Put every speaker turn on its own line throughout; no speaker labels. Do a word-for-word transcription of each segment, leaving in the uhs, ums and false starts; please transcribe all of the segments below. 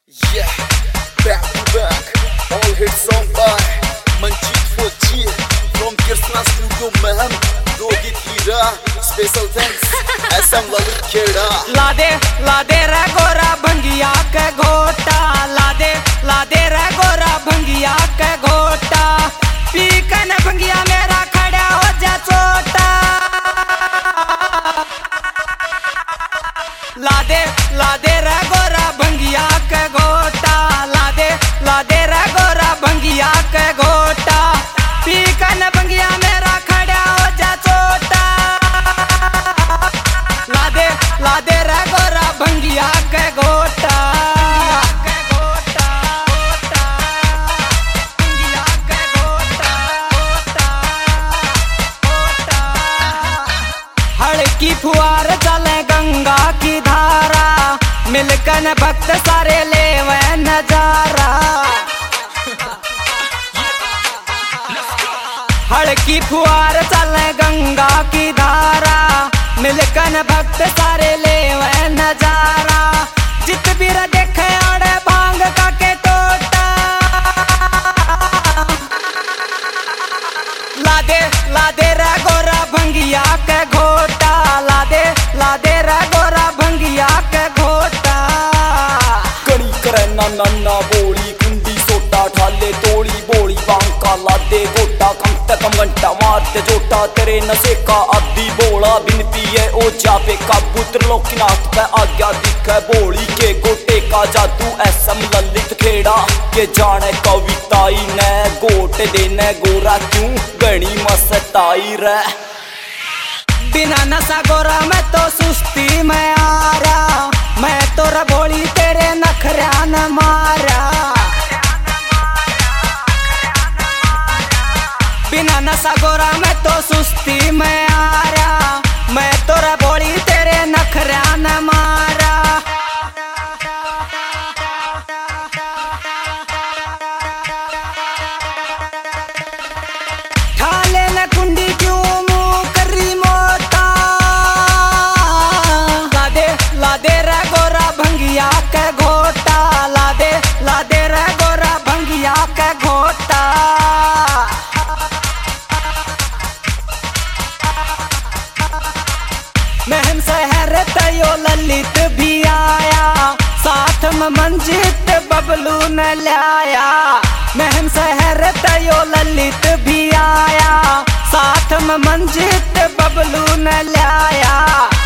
Yeah, back to back, all hit song by Manjeet Fauji from Krishna Studio Maham, Dogit Hira, special thanks, S M Lalit Kheda.
लादे लादे रे गोरा भंगिया के घोटा, लादे लादे रे गोरा भंगिया के घोटा, पी कन भंगिया मेरा खड़ा हो जा चोटा। लादे लादे रे गोरा भंगिया के घोटा, लादे लादे रे गोरा भंगिया के घोटा, पी कन भंगिया मेरा खड़ा हो जा चोटा। लादे लादे रे गोरा भंगिया के घोटा, हड़की फुआर चले गंगा की धारा, मिलकन भक्त सारे ले वह नजारा। हड़की फुआर चले गंगा की धारा, मिलकन भक्त सारे ले वह नजारा। जित बीर देखे आड़े भांग का के टोटा, लादे लादे रे गोरा भंगिया के घोटा, लादे लादे रे गोरा भंगिया के घोटा।
कणी करे ना नन्ना बोली कुंडी सोटा, ठाले तोड़ी बोली बांका लादे गोटा, कम तक कम घंटा मारते जोटा, तेरे नशे का आदि बोला बिनती है ओ जापे काबू त्रिलोकीनाथ पे आज्ञा दिखे बोली के गोटे का जादू। एसएम ललित खेड़ा के जाने कविताई ने गोट देने गोरा क्यों गणी मस्ताई रे।
बिना नशा गोरा मैं तो सुस्ती में आ रहा, मैं तो रबोली तेरे नखरा न मारा। बिना नशा गोरा मैं तो सुस्ती में आ रहा, मैं तो रबोली तेरे नखरा न मारा। ठाले न कुंडी क्यों मुंह करी मोटा, लादे लादे रे गोरा भंगिया के घोटा, लादे लादे रे गोरा भंगिया के घोटा। महम शहर तयो ललित भी आया, साथ में मंजीत बबलू न लाया। महम शहर तयो ललित भी आया, साथ में मंजीत बबलू न लाया।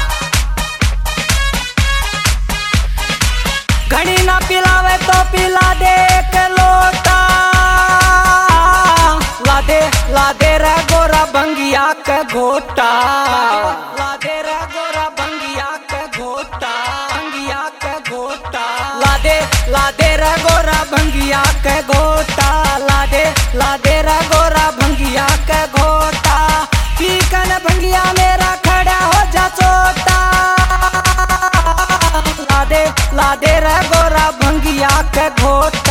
घड़ी ना पिलावे तो पिला दे एक लोटा, लादे लादे रे गोरा भंगिया के घोटा, लादे रे गोरा भंगिया के घोटा, भंगिया के घोटा। लादे लादे रे गोरा भंगिया के घोटा, लादे लादे रे गोरा भंगिया के घोटा, पी कन भंगिया मेरा खड़ा हो जा चोटा। लादे लादे रे गोरा भंगिया के घोटा।